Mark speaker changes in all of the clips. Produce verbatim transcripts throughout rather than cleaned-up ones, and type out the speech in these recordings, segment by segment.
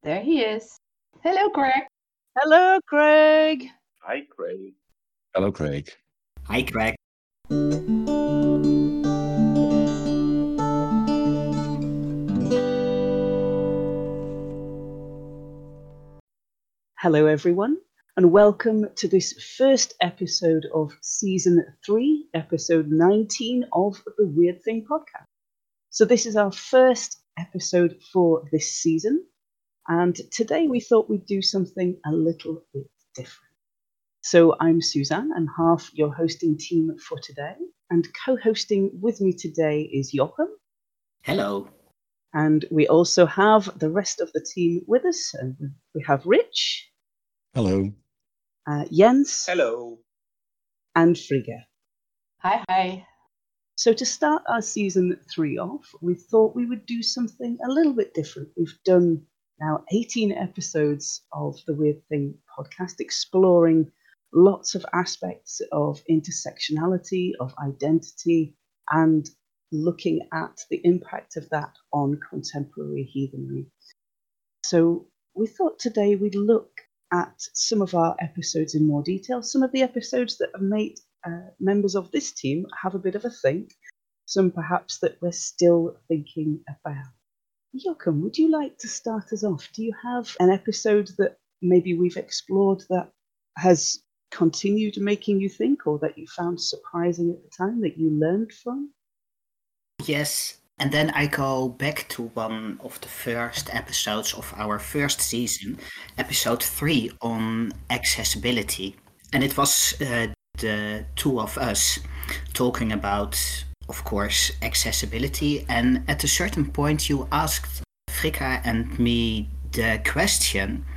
Speaker 1: There he is. Hello, Greg.
Speaker 2: Hello, Craig.
Speaker 3: Hi, Craig.
Speaker 4: Hello, Craig.
Speaker 5: Hi, Craig.
Speaker 2: Hello, everyone, and welcome to this first episode of Season three, Episode nineteen of the Weird Thing podcast. So this is our first episode for this season, and today we thought we'd do something a little bit different. So I'm Suzanne, and half your hosting team for today, and co-hosting with me today is Jochen.
Speaker 5: Hello.
Speaker 2: And we also have the rest of the team with us. And we have Rich.
Speaker 4: Hello.
Speaker 2: Uh, Jens.
Speaker 3: Hello.
Speaker 2: And Frigga.
Speaker 1: Hi, hi.
Speaker 2: So to start our season three off, we thought we would do something a little bit different. We've done now eighteen episodes of the Weird Thing podcast, exploring lots of aspects of intersectionality, of identity, and looking at the impact of that on contemporary heathenry. So we thought today we'd look at some of our episodes in more detail, some of the episodes that have made uh, members of this team have a bit of a think, some perhaps that we're still thinking about. Jochen, would you like to start us off? Do you have an episode that maybe we've explored that has continued making you think, or that you found surprising at the time, that you learned from?
Speaker 5: Yes, and then I go back to one of the first episodes of our first season, episode three on accessibility. And it was uh, the two of us talking about, of course, accessibility. And at a certain point you asked Frigga and me the question,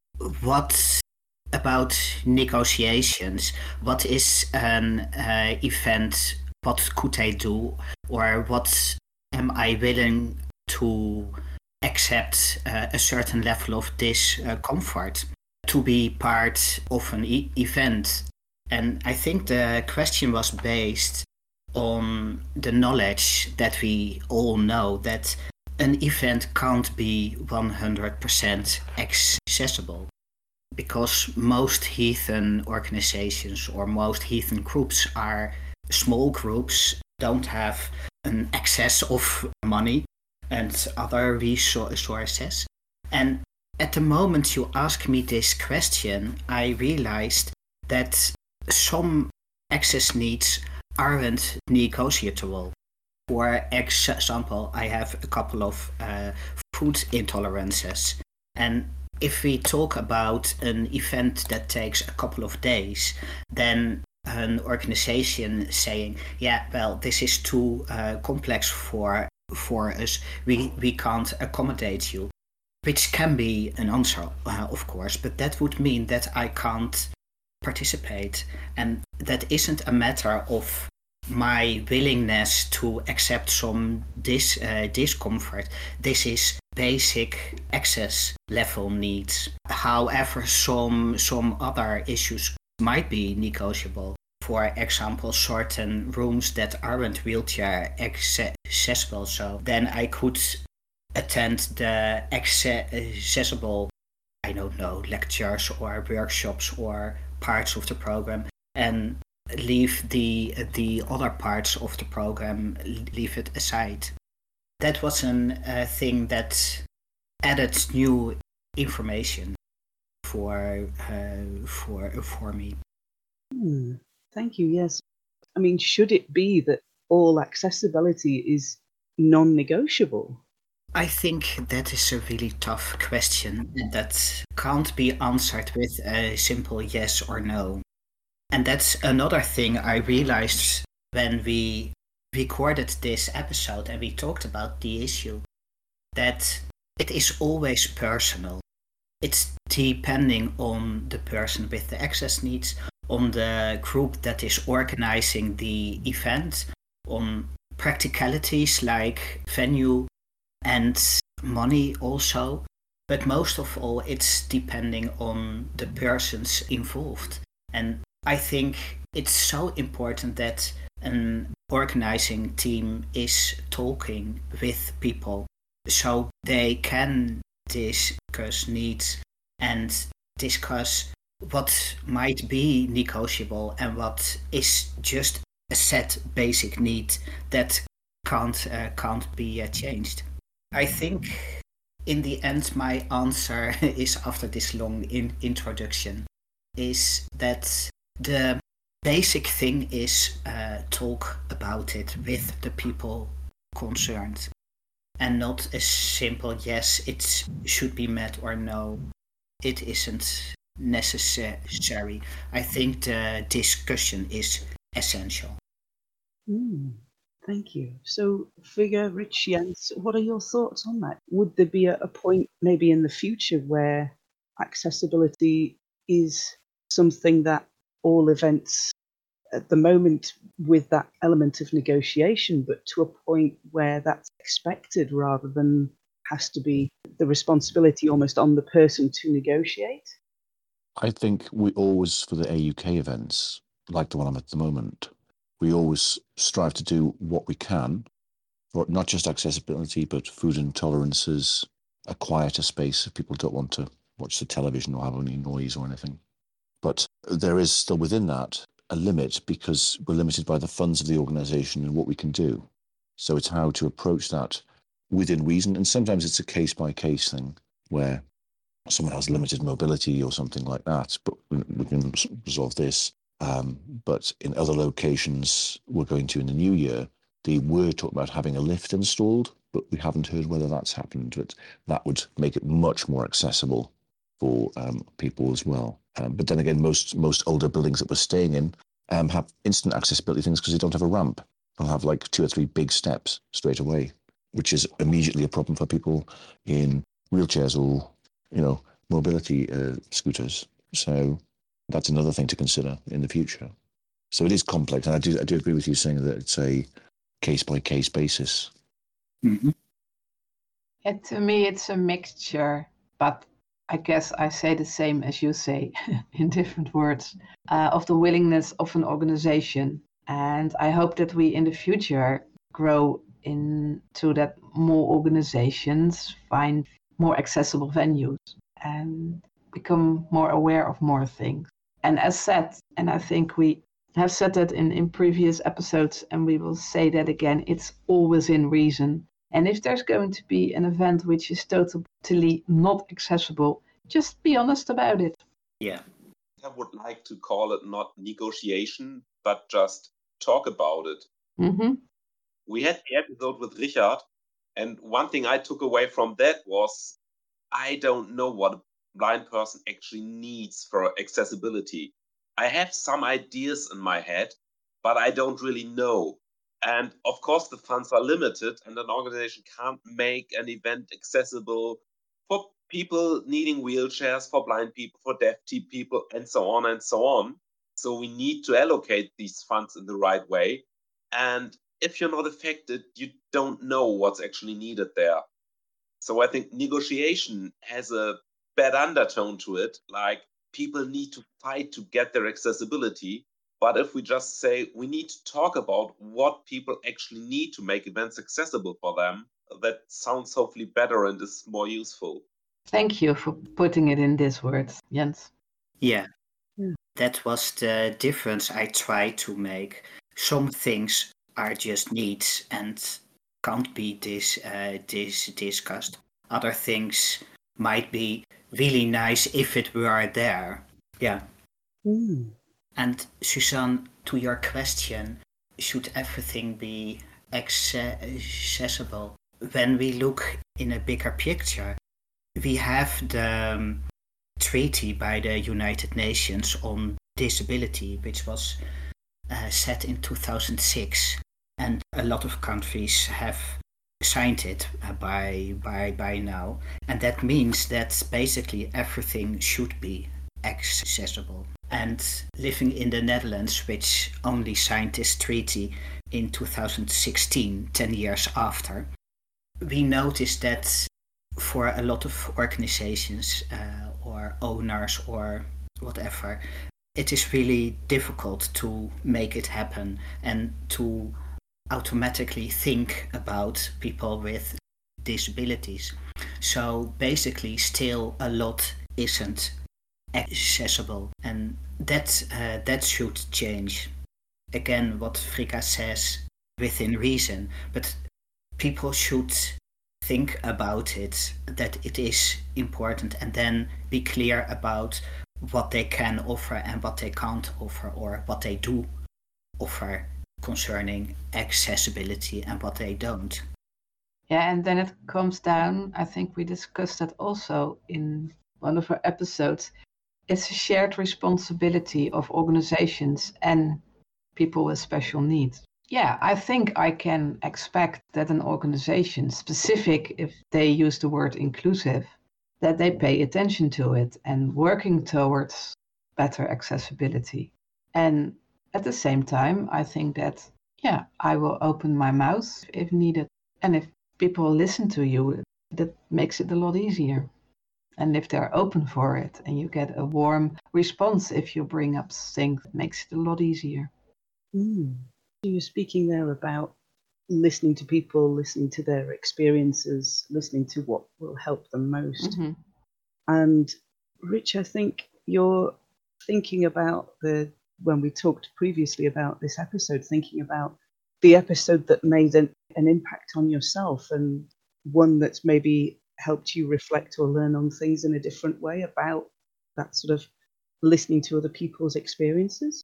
Speaker 5: what about negotiations? What is an uh, event? What could they do? Or what am I willing to accept uh, a certain level of discomfort to be part of an e- event? And I think the question was based on the knowledge that we all know that an event can't be one hundred percent accessible, because most heathen organizations or most heathen groups are small groups, don't have an excess of money and other resources. And at the moment you ask me this question, I realized that some access needs aren't negotiable. For example, I have a couple of uh, food intolerances. And if we talk about an event that takes a couple of days, then an organization saying, yeah, well, this is too uh, complex for for us, we, we can't accommodate you, which can be an answer, uh, of course, but that would mean that I can't participate. And that isn't a matter of my willingness to accept some dis, uh, discomfort. This is basic access level needs. However, some some other issues might be negotiable. For example, certain rooms that aren't wheelchair accessible, so then I could attend the accessible, I don't know, lectures or workshops or parts of the program, and leave the the other parts of the program, leave it aside. That was a uh, thing that added new information for uh, for for me.
Speaker 2: Hmm, thank you. Yes, I mean, should it be that all accessibility is non-negotiable?
Speaker 5: I think that is a really tough question that can't be answered with a simple yes or no. And that's another thing I realized when we recorded this episode and we talked about the issue, that it is always personal. It's depending on the person with the access needs, on the group that is organizing the event, on practicalities like venue and money also. But most of all, it's depending on the persons involved. And I think it's so important that an organizing team is talking with people so they can discuss needs and discuss what might be negotiable and what is just a set basic need that can't uh, can't be uh, changed. I think in the end my answer is, after this long in- introduction, is that the basic thing is uh, talk about it with the people concerned, and not a simple yes, it should be met, or no, it isn't necessary. I think the discussion is essential.
Speaker 2: Mm, thank you. So, Figure, Rich, Jens, what are your thoughts on that? Would there be a, a point maybe in the future where accessibility is something that all events at the moment, with that element of negotiation, but to a point where that's expected rather than has to be the responsibility almost on the person to negotiate?
Speaker 4: I think we always, for the A U K events, like the one I'm at the moment, we always strive to do what we can for not just accessibility, but food intolerances, a quieter space if people don't want to watch the television or have any noise or anything. But there is still within that a limit, because we're limited by the funds of the organisation and what we can do. So it's how to approach that within reason. And sometimes it's a case-by-case thing where someone has limited mobility or something like that, but we can resolve this. Um, but in other locations we're going to in the new year, they were talking about having a lift installed, but we haven't heard whether that's happened. But that would make it much more accessible for um, people as well. Um, but then again, most most older buildings that we're staying in um, have instant accessibility things because they don't have a ramp. They'll have like two or three big steps straight away, which is immediately a problem for people in wheelchairs or, you know, mobility uh, scooters. So that's another thing to consider in the future. So it is complex, and I do I do agree with you saying that it's a case by case basis.
Speaker 5: Mm-hmm.
Speaker 1: Yeah, to me, it's a mixture, but I guess I say the same as you say in different words, uh, of the willingness of an organization. And I hope that we in the future grow into that more organizations find more accessible venues and become more aware of more things. And as said, and I think we have said that in, in previous episodes, and we will say that again, it's all within reason. And if there's going to be an event which is totally not accessible, just be honest about it.
Speaker 5: Yeah.
Speaker 3: I would like to call it not negotiation, but just talk about it.
Speaker 1: Mm-hmm.
Speaker 3: We had the episode with Richard, and one thing I took away from that was I don't know what a blind person actually needs for accessibility. I have some ideas in my head, but I don't really know. And of course, the funds are limited, and an organization can't make an event accessible for people needing wheelchairs, for blind people, for deaf people, and so on and so on. So we need to allocate these funds in the right way. And if you're not affected, you don't know what's actually needed there. So I think negotiation has a bad undertone to it, like people need to fight to get their accessibility. But if we just say we need to talk about what people actually need to make events accessible for them, that sounds hopefully better and is more useful.
Speaker 1: Thank you for putting it in these words, Jens.
Speaker 5: Yeah.
Speaker 2: Yeah.
Speaker 5: That was the difference I tried to make. Some things are just needs and can't be dis, uh, dis, discussed. Other things might be really nice if it were there. Yeah.
Speaker 2: Mm.
Speaker 5: And Suzanne, to your question, should everything be accessible? When we look in a bigger picture, we have the um, treaty by the United Nations on disability, which was uh, set in two thousand six, and a lot of countries have signed it uh, by by by now, and that means that basically everything should be accessible. And living in the Netherlands, which only signed this treaty in two thousand sixteen, ten years after, we noticed that for a lot of organizations uh, or owners or whatever, it is really difficult to make it happen and to automatically think about people with disabilities. So basically, still a lot isn't accessible, and that uh, that should change. Again, what Frika says, within reason, but people should think about it, that it is important, and then be clear about what they can offer and what they can't offer, or what they do offer concerning accessibility and what they don't.
Speaker 1: Yeah, and then it comes down, I think we discussed that also in one of our episodes, it's a shared responsibility of organizations and people with special needs. Yeah, I think I can expect that an organization, specific if they use the word inclusive, that they pay attention to it and working towards better accessibility. And at the same time, I think that, yeah, I will open my mouth if needed. And if people listen to you, that makes it a lot easier. And if they're open for it and you get a warm response if you bring up things, it makes it a lot easier.
Speaker 2: Mm. You were speaking there about listening to people, listening to their experiences, listening to what will help them most.
Speaker 1: Mm-hmm.
Speaker 2: And Rich, I think you're thinking about the, when we talked previously about this episode, thinking about the episode that made an, an impact on yourself, and one that's maybe helped you reflect or learn on things in a different way about that sort of listening to other people's experiences.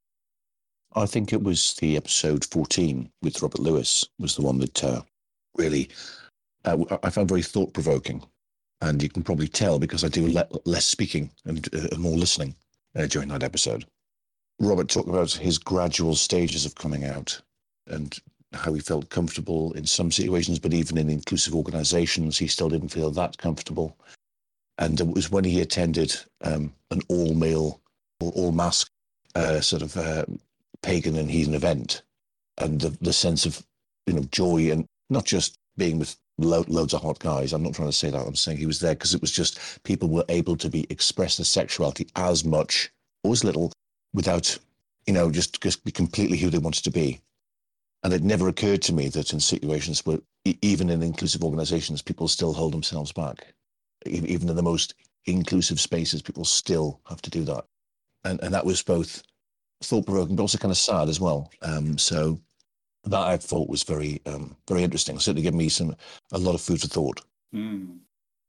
Speaker 4: I think it was the episode fourteen with Robert Lewis was the one that uh, really uh, I found very thought-provoking. And you can probably tell because I do le- less speaking and uh, more listening uh, during that episode. Robert talked about his gradual stages of coming out and how he felt comfortable in some situations, but even in inclusive organizations, he still didn't feel that comfortable. And it was when he attended um, an all-male or all-mask uh, sort of uh, pagan and heathen event, and the, the sense of, you know, joy, and not just being with lo- loads of hot guys. I'm not trying to say that. I'm saying he was there because it was just people were able to be express their sexuality as much or as little without, you know, just, just be completely who they wanted to be. And it never occurred to me that in situations where, e- even in inclusive organizations, people still hold themselves back. E- even in the most inclusive spaces, people still have to do that. And and that was both thought-provoking, but also kind of sad as well. Um, so that I thought was very, um, very interesting. Certainly gave me some a lot of food for thought.
Speaker 5: Mm.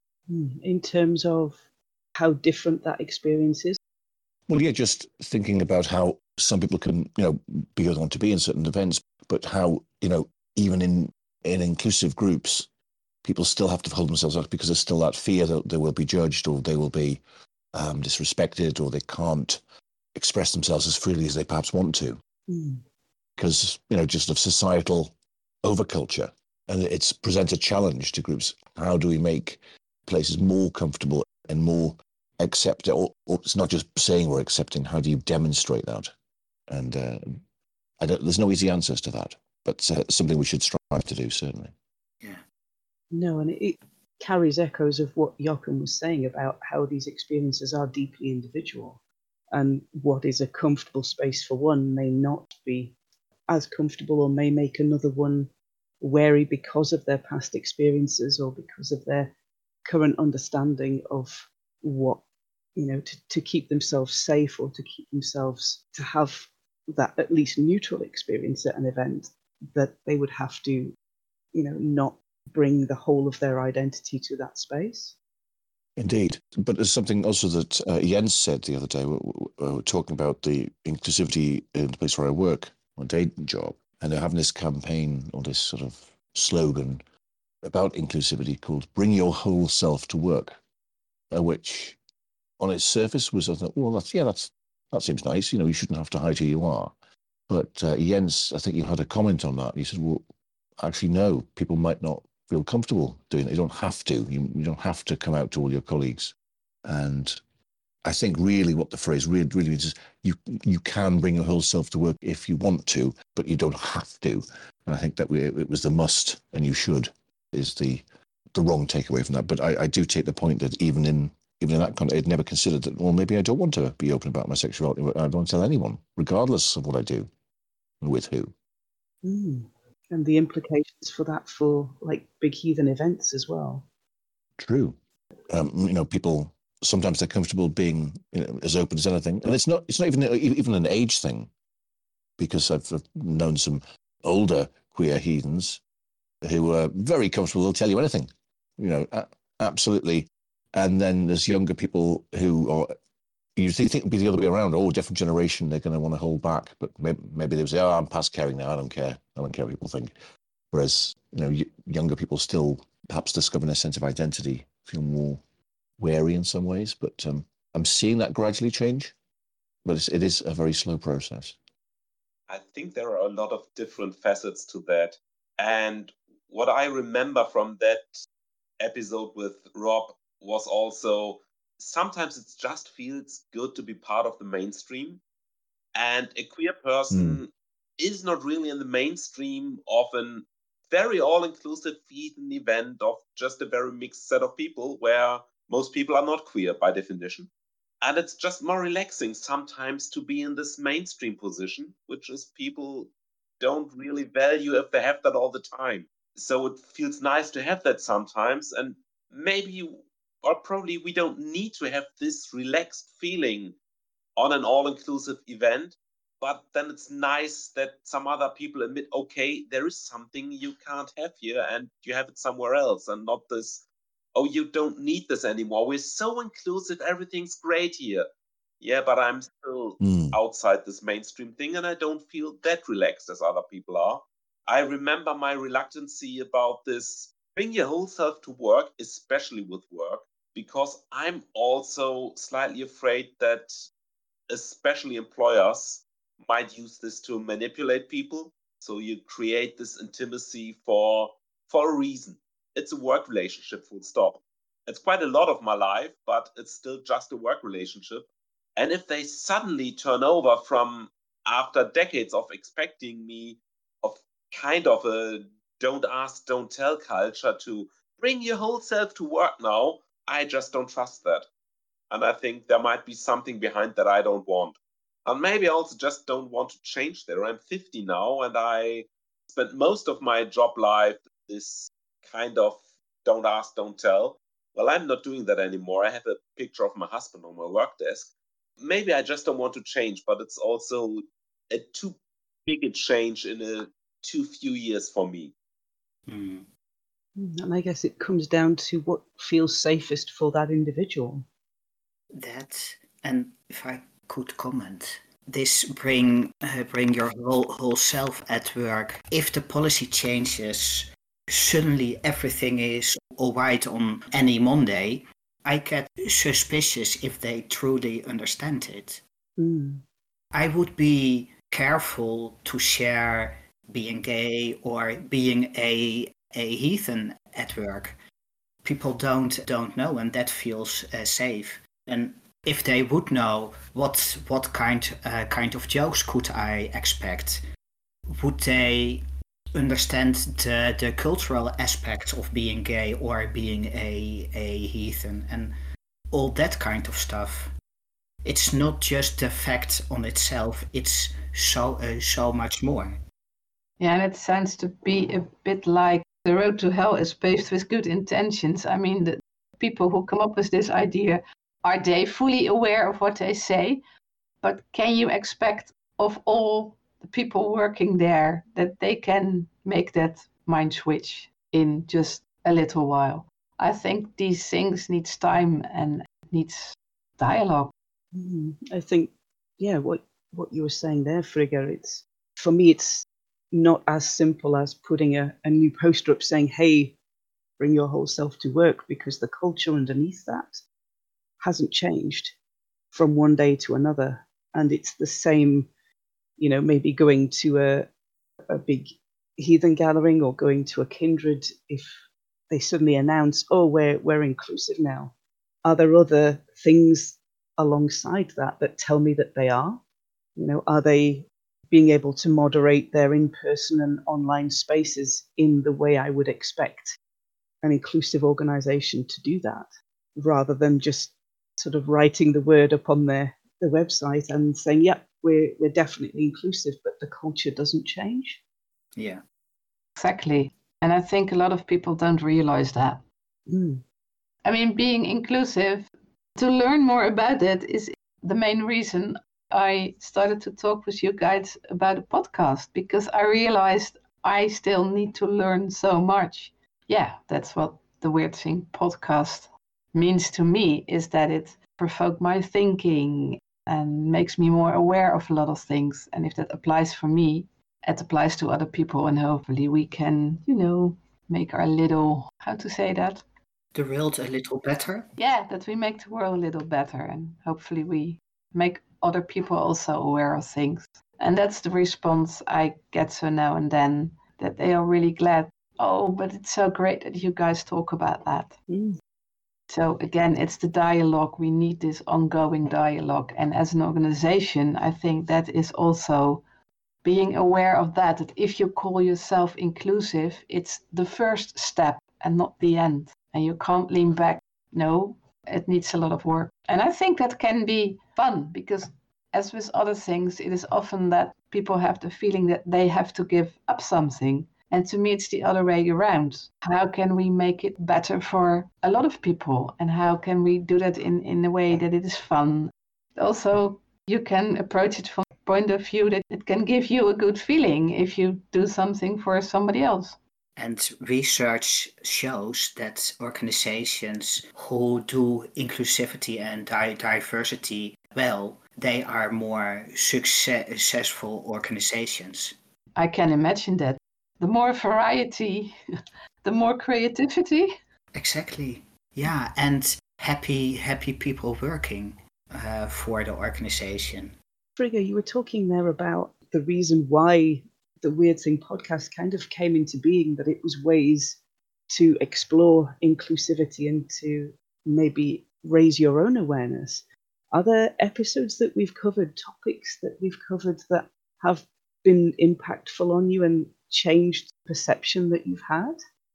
Speaker 2: In terms of how different that experience is.
Speaker 4: Well, yeah, just thinking about how some people can, you know, be who they want to be in certain events, but how, you know, even in in inclusive groups, people still have to hold themselves up because there's still that fear that they will be judged or they will be um, disrespected or they can't express themselves as freely as they perhaps want to.
Speaker 2: Mm.
Speaker 4: Because, you know, just of societal overculture. And it's presents a challenge to groups. How do we make places more comfortable and more accepted? Or, or it's not just saying we're accepting, how do you demonstrate that? And uh, I don't, there's no easy answers to that, but uh, something we should strive to do, certainly.
Speaker 5: Yeah.
Speaker 2: No, and it, it carries echoes of what Jochen was saying about how these experiences are deeply individual. And what is a comfortable space for one may not be as comfortable, or may make another one wary because of their past experiences or because of their current understanding of what, you know, to, to keep themselves safe or to keep themselves, to have that at least neutral experience at an event, that they would have to, you know, not bring the whole of their identity to that space.
Speaker 4: Indeed. But there's something also that uh, Jens said the other day. We were, we talking about the inclusivity in the place where I work, my day job. And they're having this campaign or this sort of slogan about inclusivity called Bring Your Whole Self to Work, uh, which on its surface was, I thought, well, that's, yeah, that's, that seems nice. You know, you shouldn't have to hide who you are. But uh, Jens, I think you had a comment on that. He said, well, actually, no, people might not feel comfortable doing it. You don't have to. You, you don't have to come out to all your colleagues. And I think really what the phrase really, really means is you you can bring your whole self to work if you want to, but you don't have to. And I think that we, it was the must and you should is the the wrong takeaway from that. But I, I do take the point that even in even in that context, I'd never considered that, well, maybe I don't want to be open about my sexuality. I don't tell anyone, regardless of what I do and with who.
Speaker 2: Mm. And the implications for that for like big heathen events as well.
Speaker 4: True. um, you know, people sometimes they're comfortable being, you know, as open as anything, and it's not it's not even even an age thing, because I've, I've known some older queer heathens who are very comfortable. They'll tell you anything, you know, a- absolutely. And then there's younger people who are, you think it'd be the other way around. Oh, different generation, they're going to want to hold back, but maybe, maybe they would say, "Oh, I'm past caring now. I don't care. I don't care what people think." Whereas, you know, y- younger people still perhaps discovering a sense of identity, feel more wary in some ways. But um, I'm seeing that gradually change, but it's, it is a very slow process.
Speaker 3: I think there are a lot of different facets to that. And what I remember from that episode with Rob was also sometimes it just feels good to be part of the mainstream. And a queer person mm. is not really in the mainstream of a very all-inclusive heathen event of just a very mixed set of people where most people are not queer by definition. And it's just more relaxing sometimes to be in this mainstream position, which is people don't really value if they have that all the time. So it feels nice to have that sometimes. And maybe, or probably we don't need to have this relaxed feeling on an all-inclusive event. But then it's nice that some other people admit, okay, there is something you can't have here and you have it somewhere else, and not this, oh, you don't need this anymore. We're so inclusive. Everything's great here. Yeah, but I'm still mm. outside this mainstream thing and I don't feel that relaxed as other people are. I remember my reluctancy about this bring your whole self to work, especially with work, because I'm also slightly afraid that especially employers might use this to manipulate people. So you create this intimacy for, for a reason. It's a work relationship, full stop. It's quite a lot of my life, but it's still just a work relationship. And if they suddenly turn over from after decades of expecting me of kind of a don't ask, don't tell culture to bring your whole self to work now, I just don't trust that. And I think there might be something behind that I don't want. And maybe I also just don't want to change there. I'm fifty now and I spent most of my job life this kind of don't ask, don't tell. Well, I'm not doing that anymore. I have a picture of my husband on my work desk. Maybe I just don't want to change, but it's also a too big a change in a too few years for me.
Speaker 5: Mm.
Speaker 2: And I guess it comes down to what feels safest for that individual.
Speaker 5: That, and if I could comment, this bring uh, bring your whole, whole self at work. If the policy changes, suddenly everything is all right on any Monday, I get suspicious if they truly understand it.
Speaker 2: Mm.
Speaker 5: I would be careful to share being gay or being a a heathen at work. People don't don't know, and that feels uh, safe. And if they would know, what what kind uh, kind of jokes could I expect? Would they understand the the cultural aspects of being gay or being a a heathen and all that kind of stuff? It's not just the fact on itself. It's so uh, so much more.
Speaker 1: Yeah, and it sounds to be a bit like the road to hell is paved with good intentions. I mean, the people who come up with this idea, are they fully aware of what they say? But can you expect of all the people working there that they can make that mind switch in just a little while? I think these things needs time and needs dialogue.
Speaker 2: Mm, I think, yeah, what what you were saying there, Frigga, it's for me, it's not as simple as putting a, a new poster up saying, hey, bring your whole self to work, because the culture underneath that hasn't changed from one day to another. And it's the same, you know, maybe going to a, a big heathen gathering or going to a kindred. If they suddenly announce, oh, we're, we're inclusive now, are there other things alongside that that tell me that they are? You know, are they being able to moderate their in-person and online spaces in the way I would expect an inclusive organization to do that, rather than just sort of writing the word up on their, their website and saying, yeah, we're, we're definitely inclusive, but the culture doesn't change?
Speaker 5: Yeah.
Speaker 1: Exactly. And I think a lot of people don't realize that.
Speaker 2: Mm.
Speaker 1: I mean, being inclusive, to learn more about it is the main reason I started to talk with you guys about a podcast, because I realized I still need to learn so much. Yeah, that's what the Weird Thing podcast means to me, is that it provoked my thinking and makes me more aware of a lot of things. And if that applies for me, it applies to other people, and hopefully we can, you know, make our little, how to say that?
Speaker 5: The world a little better?
Speaker 1: Yeah, that we make the world a little better, and hopefully we make other people also aware of things. And that's the response I get so now and then, that they are really glad. Oh, but it's so great that you guys talk about that.
Speaker 2: Mm.
Speaker 1: So again, it's the dialogue. We need this ongoing dialogue. And as an organization, I think that is also being aware of that, that if you call yourself inclusive, it's the first step and not the end. And you can't lean back. No, it needs a lot of work. And I think that can be fun, because as with other things, it is often that people have the feeling that they have to give up something. And to me, it's the other way around. How can we make it better for a lot of people? And how can we do that in, in a way that it is fun? Also, you can approach it from a point of view that it can give you a good feeling if you do something for somebody else.
Speaker 5: And research shows that organizations who do inclusivity and di- diversity well, they are more success- successful organizations.
Speaker 1: I can imagine that. The more variety, the more creativity.
Speaker 5: Exactly. Yeah, and happy, happy people working uh, for the organization.
Speaker 2: Frigga, you were talking there about the reason why the Weird Thing podcast kind of came into being, that it was ways to explore inclusivity and to maybe raise your own awareness. Are there episodes that we've covered, topics that we've covered that have been impactful on you and changed perception that you've had?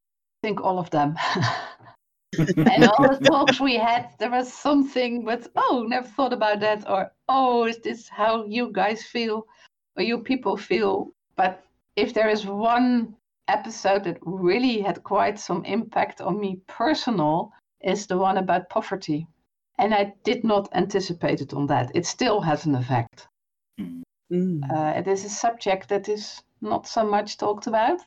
Speaker 1: I think all of them. And all the talks we had, there was something with, oh, never thought about that, or, oh, is this how you guys feel, or you people feel? But if there is one episode that really had quite some impact on me personal, is the one about poverty. And I did not anticipate it on that. It still has an effect.
Speaker 2: Mm.
Speaker 1: Uh, it is a subject that is not so much talked about.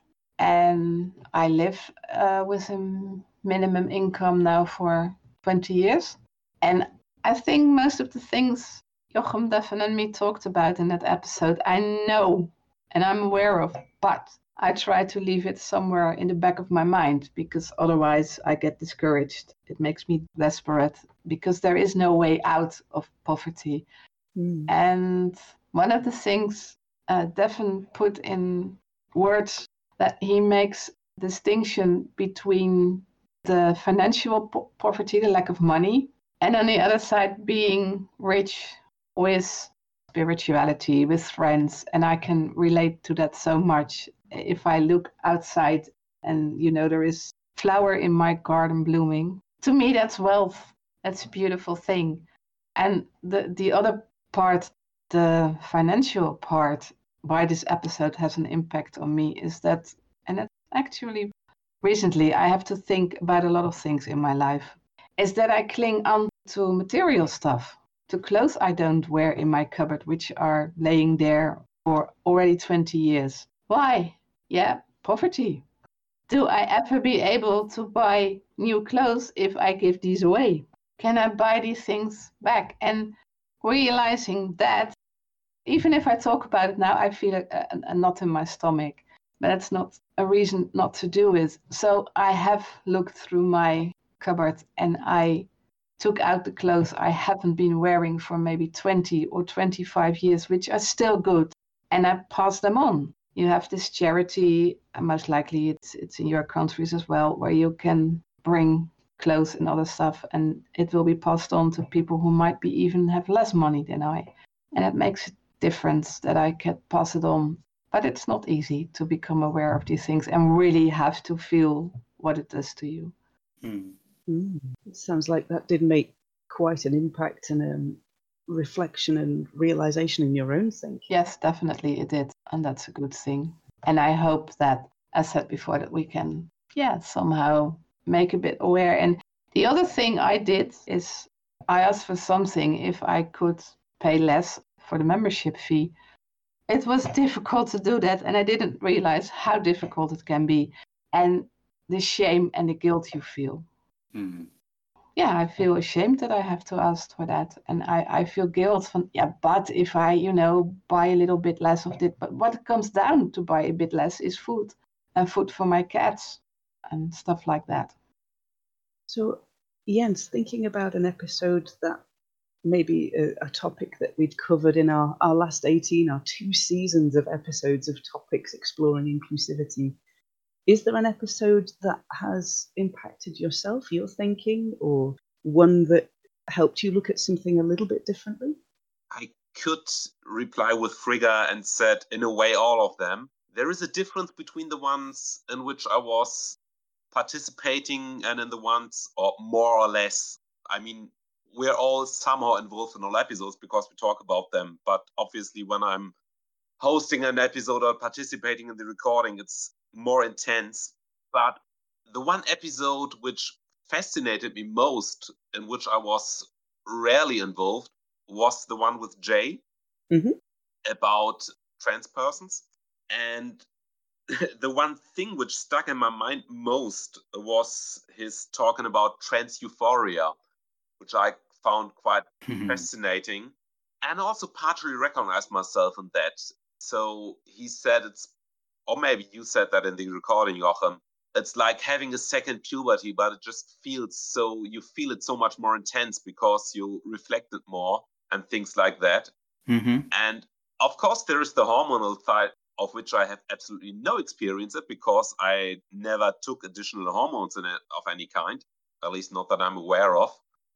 Speaker 1: And I live uh, with a minimum income now for twenty years. And I think most of the things Jochem, Devin, and me talked about in that episode, I know and I'm aware of, but I try to leave it somewhere in the back of my mind, because otherwise I get discouraged. It makes me desperate, because there is no way out of poverty.
Speaker 2: Mm.
Speaker 1: And one of the things uh, Devin put in words, that he makes distinction between the financial po- poverty, the lack of money, and on the other side being rich with spirituality, with friends. And I can relate to that so much. If I look outside and, you know, there is flower in my garden blooming, to me that's wealth. That's a beautiful thing. And the, the other part, the financial part, why this episode has an impact on me is that, and it actually recently I have to think about a lot of things in my life, is that I cling on to material stuff, to clothes I don't wear in my cupboard, which are laying there for already twenty years. Why? Yeah, poverty. Do I ever be able to buy new clothes if I give these away? Can I buy these things back? And realizing that, even if I talk about it now, I feel a, a, a knot in my stomach, but that's not a reason not to do it. So I have looked through my cupboard and I took out the clothes I haven't been wearing for maybe twenty or twenty-five years, which are still good, and I pass them on. You have this charity, and most likely it's it's in your countries as well, where you can bring clothes and other stuff, and it will be passed on to people who might be even have less money than I. And it makes a difference that I can pass it on. But it's not easy to become aware of these things and really have to feel what it does to you.
Speaker 5: Mm.
Speaker 2: Mm. It sounds like that did make quite an impact and um, reflection and realization in your own thinking.
Speaker 1: Yes, definitely it did. And that's a good thing. And I hope that, as said before, that we can, yeah, somehow make a bit aware. And The other thing I did is I asked for something if I could pay less for the membership fee. It was difficult to do that, and I didn't realize how difficult it can be, and the shame and the guilt you feel.
Speaker 5: Mm.
Speaker 1: Yeah, I feel ashamed that I have to ask for that, and I, I feel guilt from, yeah, but if I, you know, buy a little bit less of it, but what it comes down to buy a bit less is food, and food for my cats, and stuff like that.
Speaker 2: So, Jens, thinking about an episode that maybe a, a topic that we'd covered in our, our last eighteen, our two seasons of episodes of topics exploring inclusivity, is there an episode that has impacted yourself, your thinking, or one that helped you look at something a little bit differently?
Speaker 3: I could reply with Frigga and said, in a way, all of them. There is a difference between the ones in which I was participating and in the ones, or more or less. I mean, we're all somehow involved in all episodes because we talk about them. But obviously, when I'm hosting an episode or participating in the recording, it's more intense. But the one episode which fascinated me most, in which I was rarely involved, was the one with Jay
Speaker 2: mm-hmm.
Speaker 3: about trans persons. And the one thing which stuck in my mind most was his talking about trans euphoria, which I found quite
Speaker 5: Mm-hmm.
Speaker 3: fascinating, and also partially recognized myself in that. So he said it's, or maybe you said that in the recording, Joachim, it's like having a second puberty, but it just feels so, you feel it so much more intense because you reflect it more and things like that.
Speaker 5: Mm-hmm.
Speaker 3: And of course, there is the hormonal side, of which I have absolutely no experience in because I never took additional hormones in it of any kind, at least not that I'm aware of.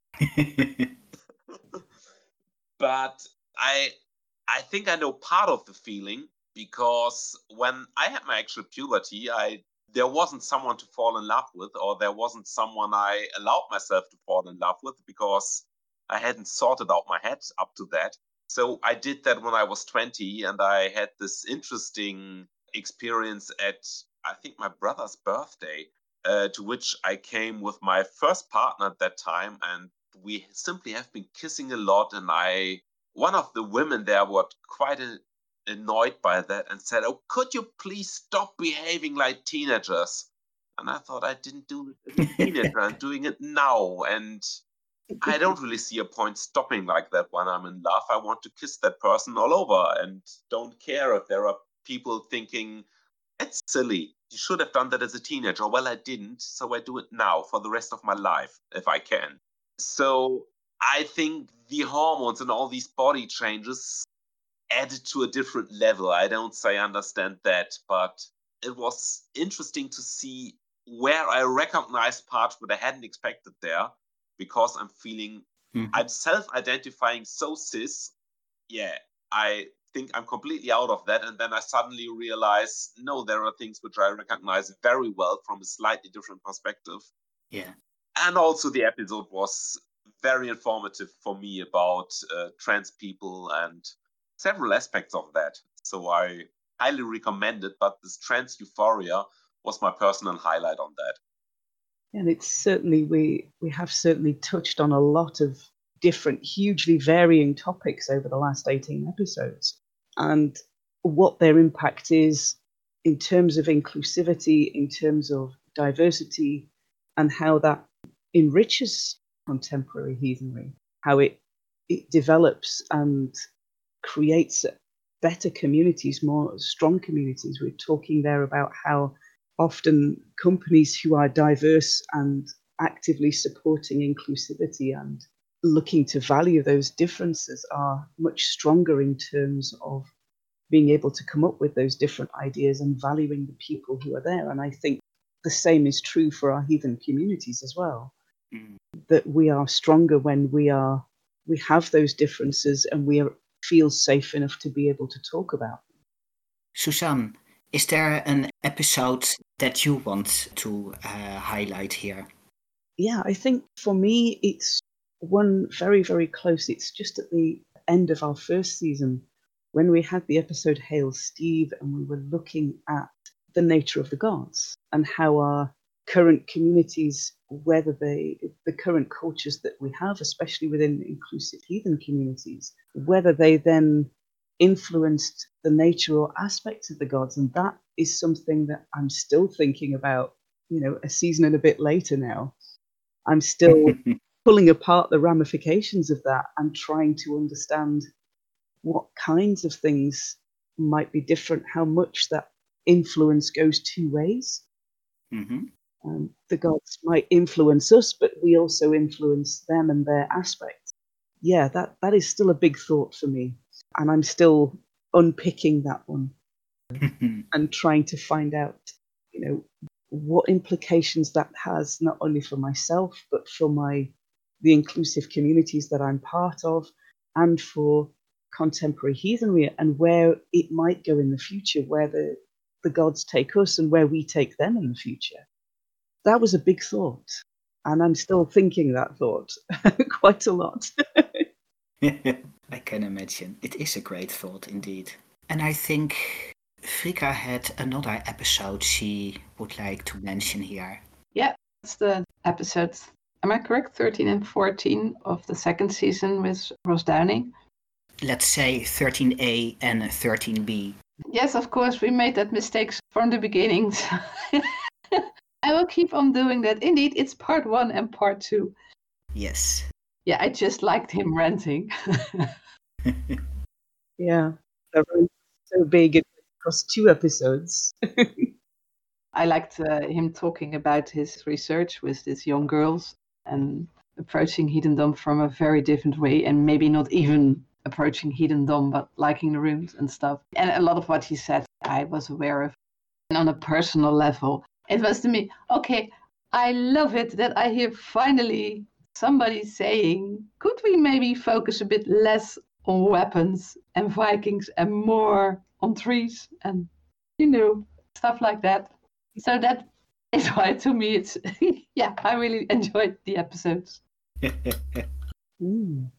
Speaker 3: But I I think I know part of the feeling because when I had my actual puberty, I there wasn't someone to fall in love with, or there wasn't someone I allowed myself to fall in love with because I hadn't sorted out my head up to that. So I did that when I was twenty, and I had this interesting experience at, I think, my brother's birthday, uh, to which I came with my first partner at that time, and we simply have been kissing a lot. And I, one of the women there was quite a, annoyed by that and said, "Oh, could you please stop behaving like teenagers?" And I thought, I didn't do it as a teenager, I'm doing it now. And I don't really see a point stopping like that when I'm in love. I want to kiss that person all over and don't care if there are people thinking, it's silly, you should have done that as a teenager. Well, I didn't, so I do it now for the rest of my life, if I can. So I think the hormones and all these body changes added to a different level. I don't say I understand that, but it was interesting to see where I recognized parts that I hadn't expected there, because I'm feeling,
Speaker 5: Mhm.
Speaker 3: I'm self-identifying so cis. Yeah, I think I'm completely out of that. And then I suddenly realize, no, there are things which I recognize very well from a slightly different perspective.
Speaker 5: Yeah.
Speaker 3: And also the episode was very informative for me about uh, trans people and several aspects of that. So I highly recommend it, but this trans euphoria was my personal highlight on that.
Speaker 2: And it's certainly, we, we have certainly touched on a lot of different, hugely varying topics over the last eighteen episodes. And what their impact is in terms of inclusivity, in terms of diversity, and how that enriches contemporary heathenry, how it, it develops and creates better communities, more strong communities. We're talking there about how often companies who are diverse and actively supporting inclusivity and looking to value those differences are much stronger in terms of being able to come up with those different ideas and valuing the people who are there. And I think the same is true for our heathen communities as well,
Speaker 5: Mm.
Speaker 2: that we are stronger when we are we have those differences and we are, feel safe enough to be able to talk about them.
Speaker 5: Suzanne, is there an episode that you want to uh, highlight here?
Speaker 2: Yeah, I think for me, it's one very, very close. It's just at the end of our first season when we had the episode Hail Steve, and we were looking at the nature of the gods and how our current communities, whether they, the current cultures that we have, especially within inclusive heathen communities, whether they then influenced the nature or aspects of the gods. And that is something that I'm still thinking about, you know, a season and a bit later now. I'm still pulling apart the ramifications of that and trying to understand what kinds of things might be different, how much that influence goes two ways.
Speaker 5: Mm-hmm.
Speaker 2: Um, the gods might influence us, but we also influence them and their aspects. Yeah, that, that is still a big thought for me. And I'm still unpicking that one and trying to find out, you know, what implications that has, not only for myself, but for my the inclusive communities that I'm part of, and for contemporary heathenry, and where it might go in the future, where the, the gods take us and where we take them in the future. That was a big thought, and I'm still thinking that thought quite a lot.
Speaker 5: I can imagine. It is a great thought indeed. And I think Frika had another episode she would like to mention here.
Speaker 1: Yeah, it's the episodes, am I correct, thirteen and fourteen of the second season with Ross Downing?
Speaker 5: Let's say thirteen A and thirteen B.
Speaker 1: Yes, of course, we made that mistake from the beginning. I will keep on doing that. Indeed, it's part one and part two.
Speaker 5: Yes.
Speaker 1: Yeah, I just liked him ranting.
Speaker 2: Yeah, they're so big across two episodes.
Speaker 1: I liked uh, him talking about his research with these young girls and approaching heathendom from a very different way, and maybe not even approaching heathendom, but liking the runes and stuff. And a lot of what he said, I was aware of. And on a personal level, it was to me, okay, I love it that I hear finally somebody saying, could we maybe focus a bit less on weapons and Vikings and more on trees and, you know, stuff like that. So that is why, to me, it's, yeah, I really enjoyed the episodes.
Speaker 2: mm.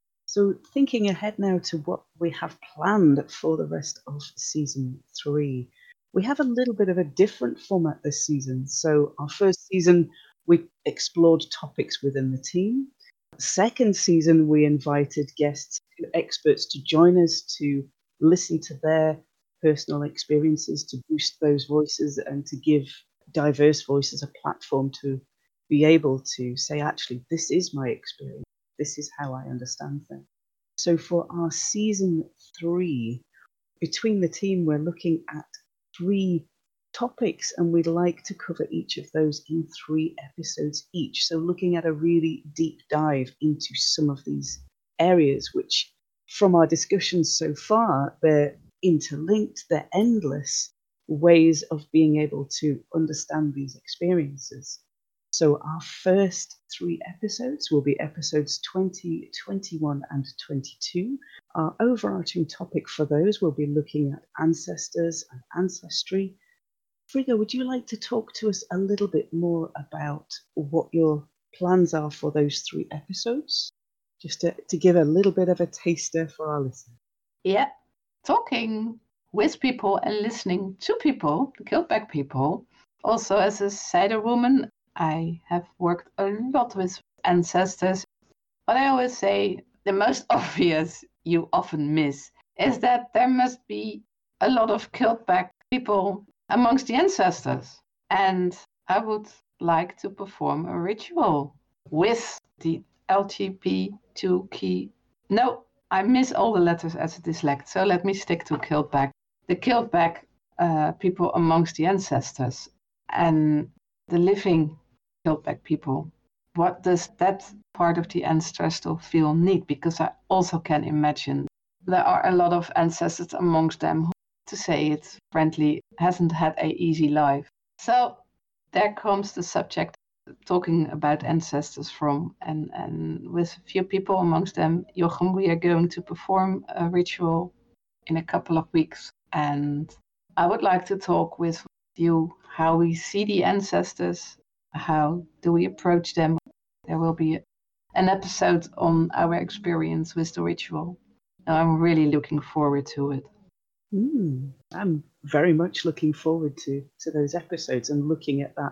Speaker 2: So thinking ahead now to what we have planned for the rest of season three, we have a little bit of a different format this season. So our first season, we explored topics within the team. Second season, we invited guests, experts to join us to listen to their personal experiences, to boost those voices and to give diverse voices a platform to be able to say, actually, this is my experience. This is how I understand things. So for our season three, between the team, we're looking at three topics, and we'd like to cover each of those in three episodes each. So looking at a really deep dive into some of these areas, which from our discussions so far, they're interlinked, they're endless ways of being able to understand these experiences. So our first three episodes will be episodes twenty, twenty-one, and twenty-two. Our overarching topic for those will be looking at ancestors and ancestry. Frigga, would you like to talk to us a little bit more about what your plans are for those three episodes? Just to, to give a little bit of a taster for our listeners.
Speaker 1: Yeah, talking with people and listening to people, the Kiltback people. Also, as a Cider woman, I have worked a lot with ancestors. But I always say the most obvious you often miss is that there must be a lot of Kiltback people amongst the ancestors. And I would like to perform a ritual with the L G B T Q. No, I miss all the letters as a dyslect, so let me stick to Kiltback. The Kiltback uh, people amongst the ancestors and the living Kiltback people. What does that part of the ancestral field need? Because I also can imagine there are a lot of ancestors amongst them who, to say it friendly, hasn't had an easy life. So there comes the subject, talking about ancestors from, and, and with a few people amongst them, Jochem, we are going to perform a ritual in a couple of weeks. And I would like to talk with you how we see the ancestors, how do we approach them. There will be an episode on our experience with the ritual. I'm really looking forward to it.
Speaker 2: Mm, I'm very much looking forward to, to those episodes and looking at that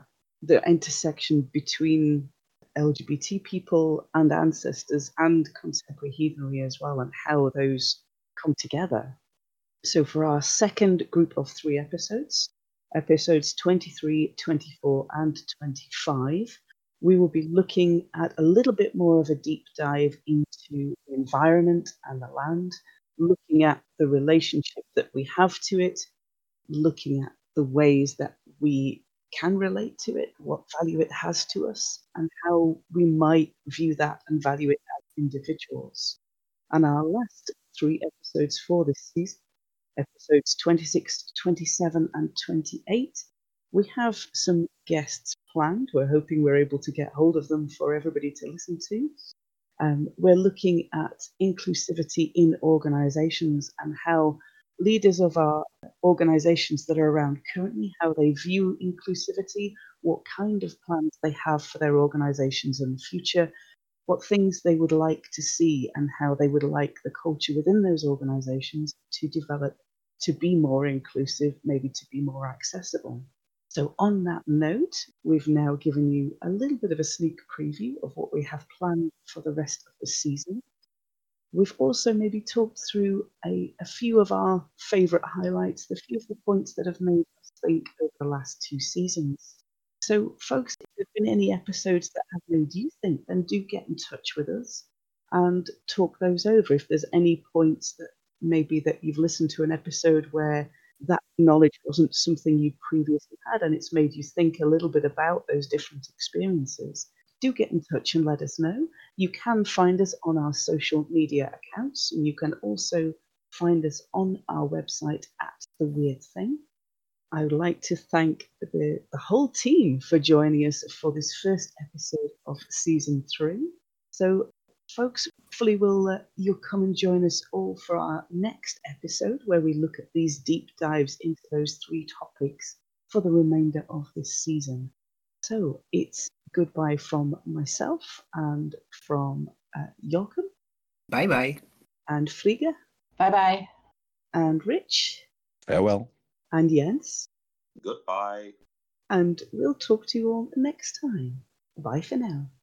Speaker 2: the intersection between L G B T people and ancestors and contemporary heathenry as well, and how those come together. So for our second group of three episodes, episodes twenty-three, twenty-four, and twenty-five, we will be looking at a little bit more of a deep dive into the environment and the land, looking at the relationship that we have to it, looking at the ways that we can relate to it, what value it has to us, and how we might view that and value it as individuals. And our last three episodes for this season, episodes twenty-six, twenty-seven, and twenty-eight, we have some guests planned. We're hoping we're able to get hold of them for everybody to listen to. Um, we're looking at inclusivity in organizations and how leaders of our organizations that are around currently, how they view inclusivity, what kind of plans they have for their organizations in the future, what things they would like to see, and how they would like the culture within those organizations to develop to be more inclusive, maybe to be more accessible. So on that note, we've now given you a little bit of a sneak preview of what we have planned for the rest of the season. We've also maybe talked through a, a few of our favourite highlights, a few of the points that have made us think over the last two seasons. So folks, if there have been any episodes that have made you think, then do get in touch with us and talk those over. If there's any points that maybe that you've listened to an episode where that knowledge wasn't something you previously had and it's made you think a little bit about those different experiences, do get in touch and let us know. You can find us on our social media accounts, and you can also find us on our website at The Weird Thing. I would like to thank the, the whole team for joining us for this first episode of season three. So, folks, hopefully we'll, uh, you'll come and join us all for our next episode, where we look at these deep dives into those three topics for the remainder of this season. So it's goodbye from myself and from uh, Joachim.
Speaker 5: Bye bye.
Speaker 2: And Frigga.
Speaker 1: Bye bye.
Speaker 2: And Rich.
Speaker 4: Farewell.
Speaker 2: And Jens.
Speaker 3: Goodbye.
Speaker 2: And we'll talk to you all next time. Bye for now.